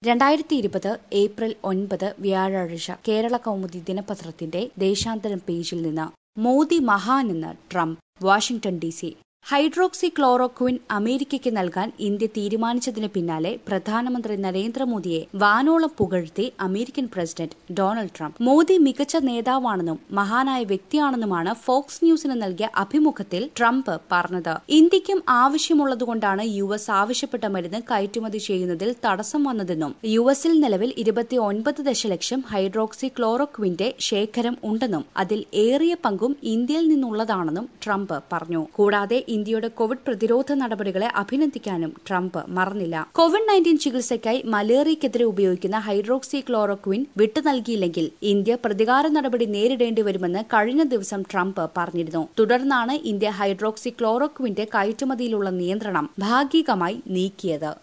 2020 April 9 വ്യാഴാഴ്ച കേരള കൗമുദി ദിനപത്രത്തിന്റെ ദേശാന്തരം പേജിൽ നിന്ന് മോദി മഹാനെന്ന് Trump. Washington DC. Hydroxychloroquine അമേരിക്കയ്ക്ക് നൽകാൻ ഇന്ത്യ തീരുമാനിച്ചതിന് പിന്നാലെ പ്രധാനമന്ത്രി നരേന്ദ്രമോദിയെ വാനോളം പുകഴ്ത്തി American president Donald Trump. Modi മികച്ച നേതാവാണെന്നും മഹാനായ വ്യക്തിയാണെന്നുമാണ് ഫോക്സ് ന്യൂസിന് നൽകിയ അഭിമുഖത്തിൽ ട്രംപ് പറഞ്ഞത്. ഇന്ത്യയ്ക്കും ആവശ്യമുള്ളതുകൊണ്ടാണ് US ആവശ്യപ്പെട്ട മരുന്ന് കയറ്റുമതി ചെയ്യുന്നതിൽ തടസ്സം വന്നതെന്നും US-ൽ നിലവിൽ 29 ദശലക്ഷം ഹൈഡ്രോക്സി ക്ലോറോക്വിന്റെ ശേഖരം ഉണ്ടെന്നും അതിൽ ഏറിയ പങ്കും ഇന്ത്യയിൽ നിന്നുള്ളതാണെന്നും ട്രംപ് പറഞ്ഞു. കൂടാതെ ഇന്ത്യയുടെ കോവിഡ് പ്രതിരോധ നടപടികളെ അഭിനന്ദിക്കാനും ട്രംപ് മറന്നില്ല. COVID-19 ചികിത്സയ്ക്കായി മലേറിയയ്ക്കെതിരെ ഉപയോഗിക്കുന്ന ഹൈഡ്രോക്സി ക്ലോറോക്വിൻ വിട്ടു നൽകിയില്ലെങ്കിൽ ഇന്ത്യ പ്രതികാര നടപടി നേരിടേണ്ടി വരുമെന്ന് കഴിഞ്ഞ ദിവസം ട്രംപ് പറഞ്ഞിരുന്നു. തുടർന്നാണ് ഇന്ത്യ ഹൈഡ്രോക്സി ക്ലോറോക്വിന്റെ കയറ്റുമതിയിലുള്ള നിയന്ത്രണം ഭാഗികമായി നീക്കിയത്.